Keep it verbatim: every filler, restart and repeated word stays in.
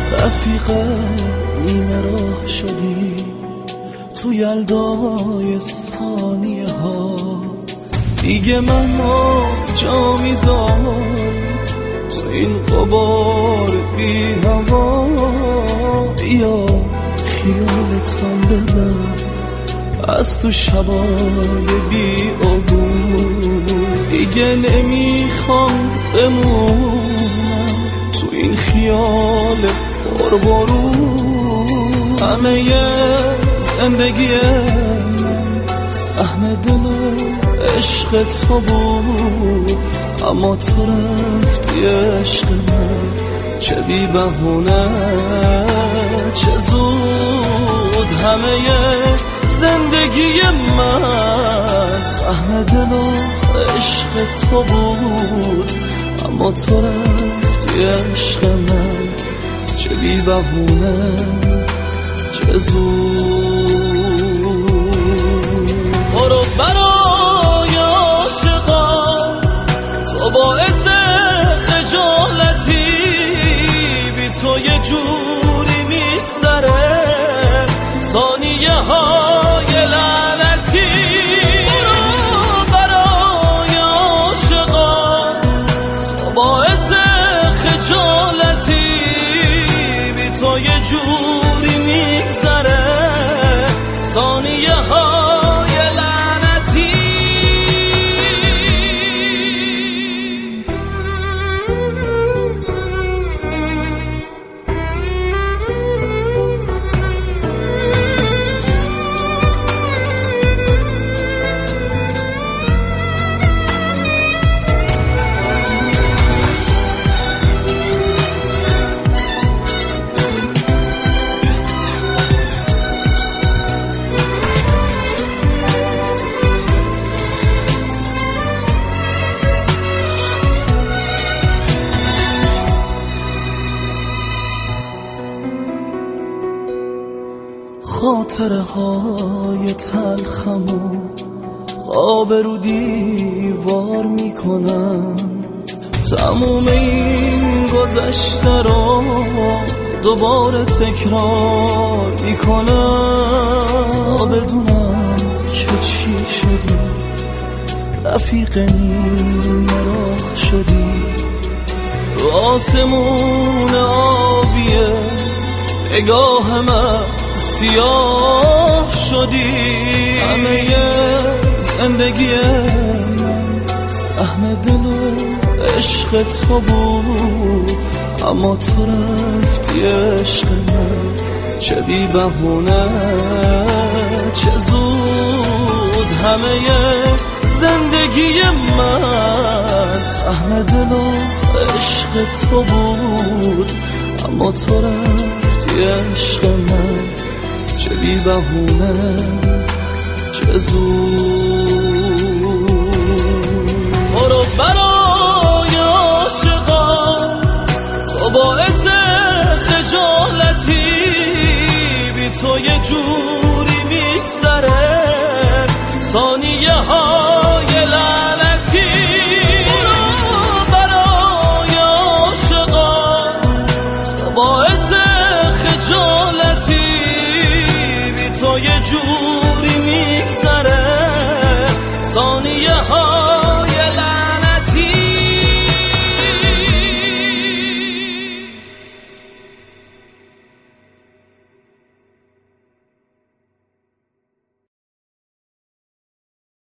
رفیق نیمه راه شدی تو یلدای ثانیه ها، دیگه من جا میذارم تو این غبار بی هوا. یا خیالتم ببر از تو شبای بی عبور، دیگه نمیخوام بمونم تو این خیال پرغرور. همه زندگی من سهم دل و عشق تو بود، اما تو رفتی عشق من، چه بی بهونه چه زود. همه زندگی من سهم دل و عشق تو بود، اما تو رفتی عشق من، چه بی بهونه چه زود. برو برای عاشقان تو باعث خجالتی، بی تو یه جوری میگذره ثانیه های لعنتی. برو برای عاشقان تو باعث خجالتی، بی تو یه جوری میگذره ثانیه های لعنتی. خاطره های تلخمو خواب رو دیوار میکنم، تموم این گذشته رو دوباره تکرار میکنم، تا بدونم که چی شدی رفیق نیمه راه شدی، رو آسمون آبیه نگاه من سیاه شدی. همه زندگی من سهم دل و عشق تو بود، اما تو رفتی عشق من، چه بی بهونه چه زود. همه زندگی من سهم دل و عشق تو بود، اما تو رفتی عشق من، چه بی بهونه چه زود. برو برای عاشقان تو باعث خجالتی، بی تو یه جوری میگذره ثانیه های لعنتی. برو برای عاشقان تو باعث خجالتی، تو یه جوری میگذره